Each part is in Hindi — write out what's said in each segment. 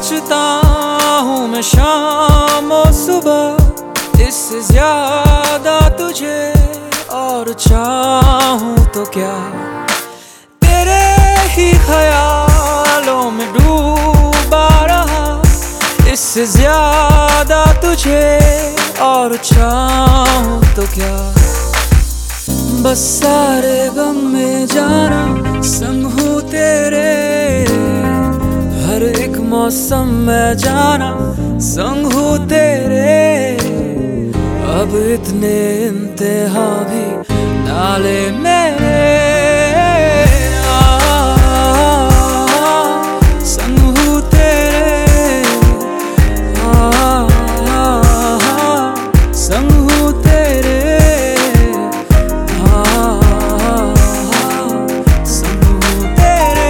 सोचता हूँ मैं शाम और सुबह, इससे ज्यादा तुझे और चाहूँ तो क्या। तेरे ही ख्यालों में डूबा रहा, इससे ज्यादा तुझे और चाहूँ तो क्या। बस सारे गम में जाना संग हूँ तेरे, हर एक मौसम में जाना संग हूँ तेरे। अब इतने इंतहा भी नाले में संग हूँ तेरे, संग हूँ तेरे, संग हूँ तेरे।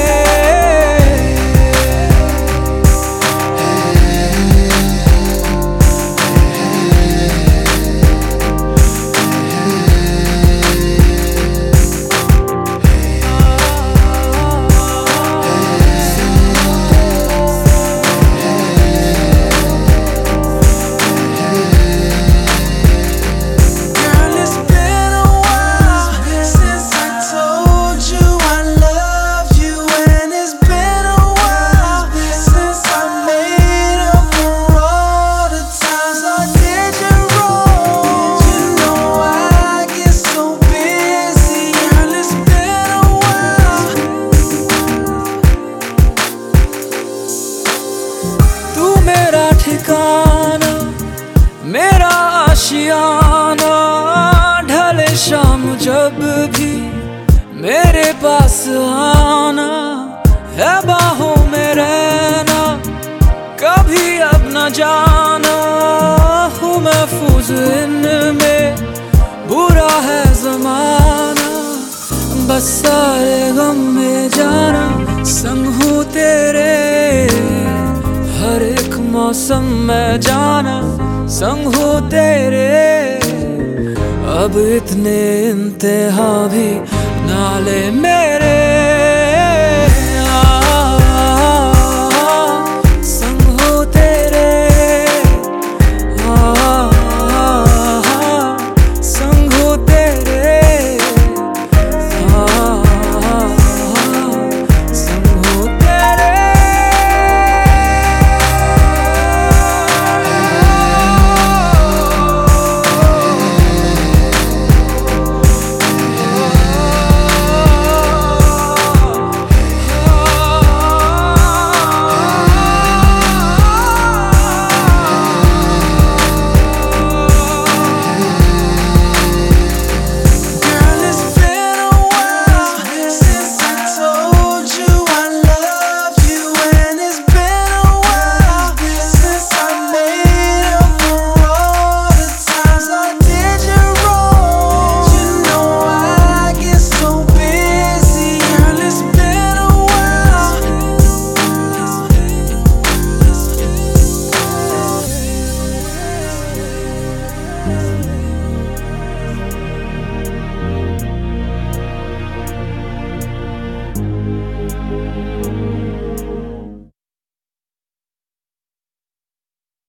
ठिकाना मेरा आशियाना, ढले शाम जब भी मेरे पास आना, है बाहों में रहना कभी अब न जाना। हूँ महफूज इनमें, बुरा है जमाना, बस सारे गम में जाना संग हूँ तेरे, हर एक मौसम में जाना संग हूँ तेरे। अब इतने इंतहा भी नाले मेरे संग हूँ तेरे, संग हूँ तेरे, संग हूँ तेरे।